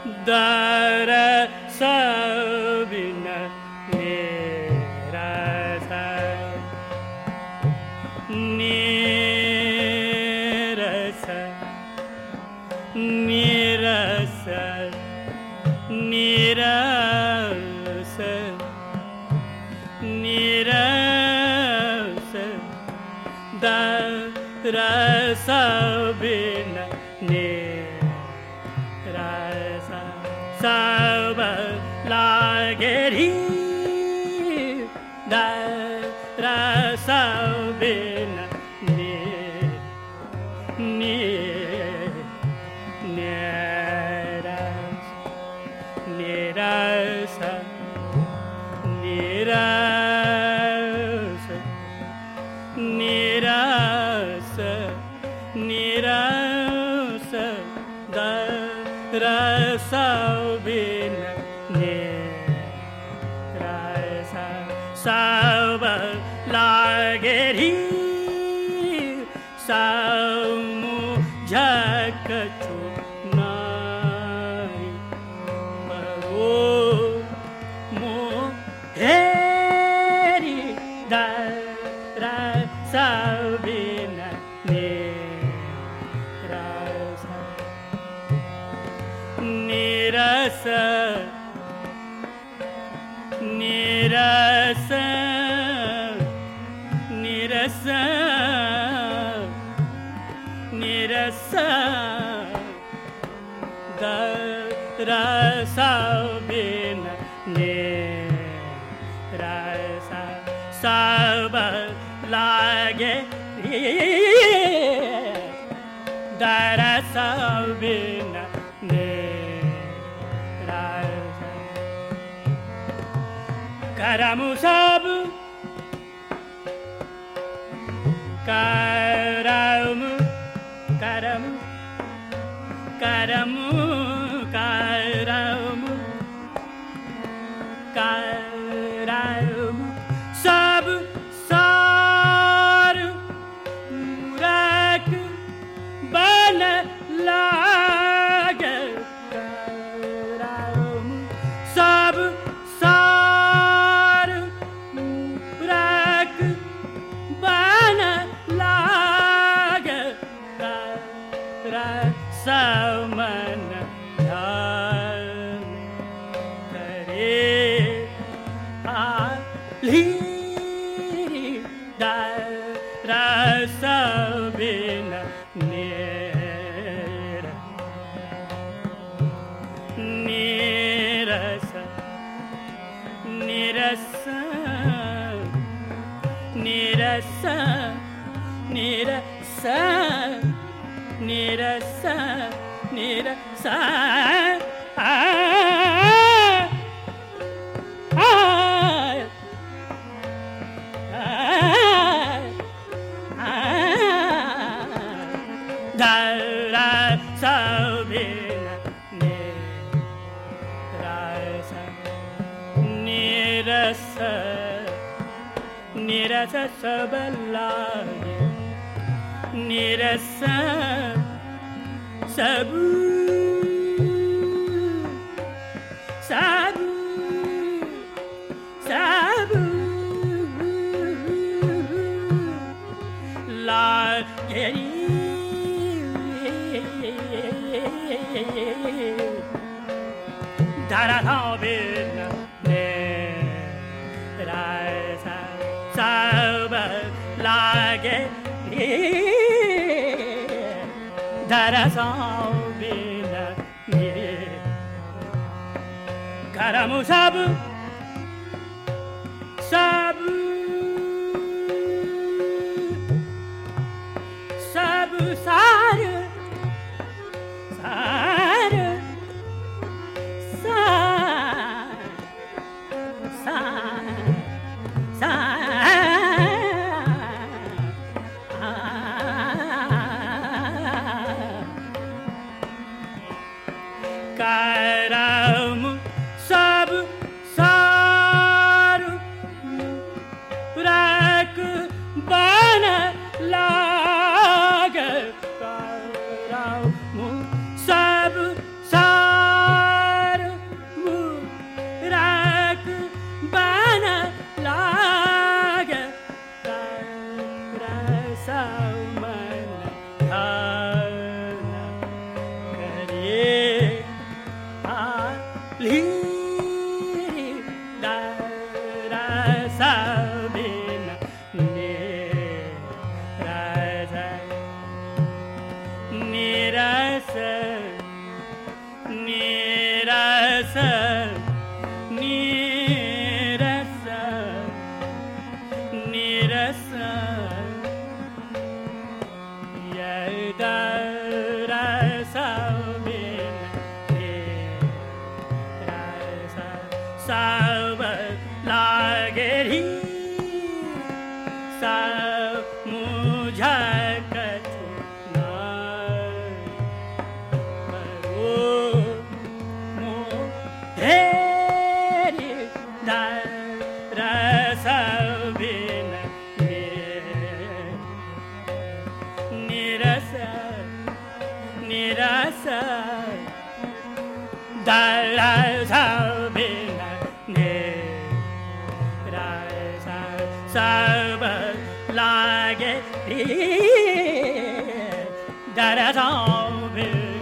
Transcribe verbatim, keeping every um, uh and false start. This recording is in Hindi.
दरस बिना निरस निरस निरस निरस निरस दरस बिना निरस सब लागे री दरस बिना निरस निरस निरस निरस निरस दरस बिना निरस सब लागे री समुझक छु नाई मरो मोहेरी दरस बिना निरस निरस निरस निरस निरस दरस बिना निरस सब लागे दरस बिना निरस करमु सब करमु करमु करमु करमु करमु सब सार मूरख बन लागे करमु सब सार मूरख बन लागे समन ध्यान करे आली दरस बिना निरस निरस निरस निरस निरस निरस दरस बिना निरस निरस निरस सब लागे निरस सब सब सब लागे दरस बिना निरस सब लागे दरस बिना करमु सब सब सब सार सार सार सार करमु सब सार समन धाना करे आली दरस बिन निरस निरस निरस निरस निरस यदरस बिन निरस सब लागे ही सब मुझे कछु नहीं करो मोहेरी दरस बिन निरस निरस दरस बिन निरस सब लागे दरस बिन